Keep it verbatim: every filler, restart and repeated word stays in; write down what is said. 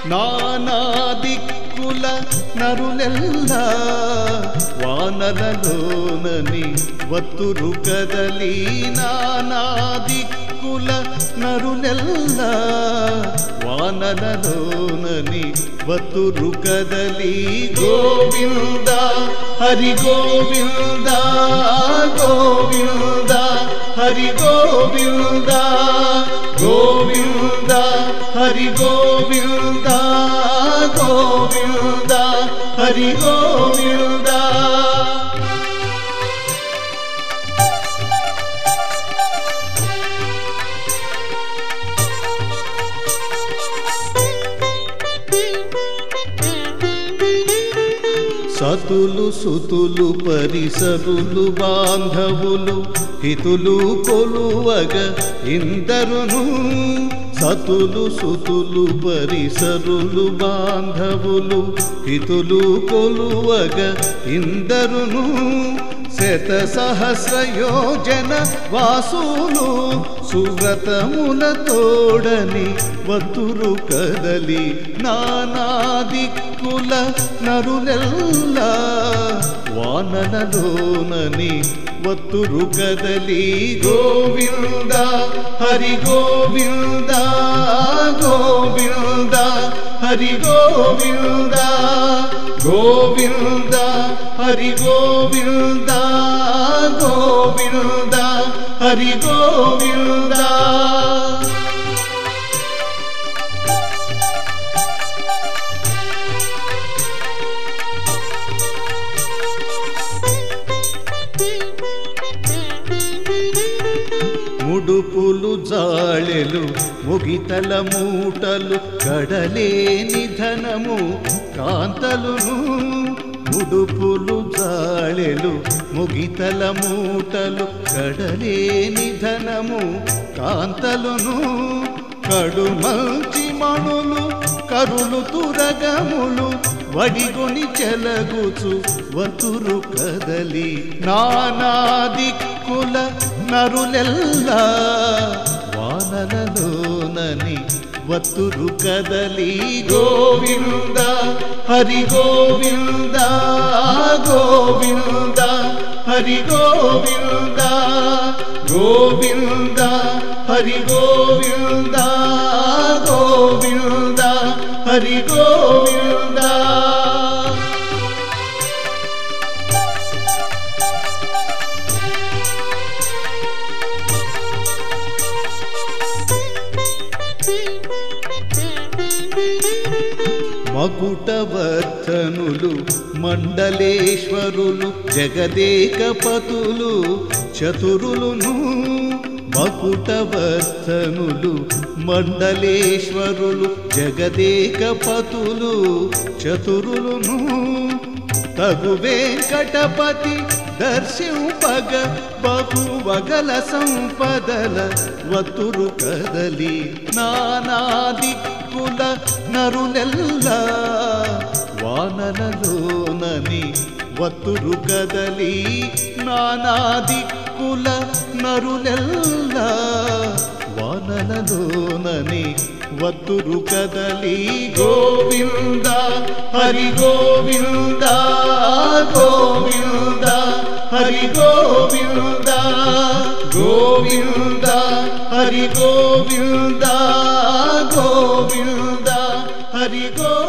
నానా దిక్కుల నరులెల్లా వానరలోనని వత్తురు కదలి నానా దిక్కుల నరులెల్లా వానరలోనని వత్తురు కదలి గోవింద హరి గోవింద గోవింద హరి గోవింద గోవింద హరి గోవింద గోవింద హరి గోవింద సతులు సుతులు పరిసరులు బాంధవులు హితులు కొలువగ ఇందరును సతులు సుతులు పరిసరులు బాంధవులు హితులు కొలువగ ఇందరును శత సహస్ర యోజన వాసులు సువ్రతముల తోడని వత్తురు కదలి నానా దిక్కుల నరులెల్లా వాననలోనని వత్తురు కదలి గోవింద హరి గోవింద గోవింద హరి గోవింద గోవింద హరి గోవింద గోవింద హరి గోవింద ముడుపులు జాళెలు ముగితల మూటలు కడలేని ధనము కాంతలును ముడుపులు జాళెలు ముగితల మూటలు కడలేని ధనము కాంతలును కడు మంచి మణులు కరులు తురగములు వడిగొని చెలగుచు వతురు కదలి నానా దిక్కుల నరులెల్లా వాననలోనని వత్తురు కదలి గోవింద హరి గోవింద గోవింద హరి గోవింద గోవింద హరి గోవింద గోవింద హరి గోవింద మకుటవర్ధనులు మండలేశ్వరులు జగదేకపతులు చతురులును మకుటవర్ధనులు మండలేశ్వరులు జగదేకపతులు చతురులును తగు వెంకటపతి దర్శింపగ బహువగల సంపదల వత్తురు కదలి నానా దిక్కుల నరులెల్లా వాననలోనని వత్తురు కదలి నానా దిక్కుల నరులెల్లా వాననలోనని వత్తురు కదలి గోవింద హరి గోవింద గోవింద హరి గోవింద గోవింద హరి గోవింద గోవింద హరి గో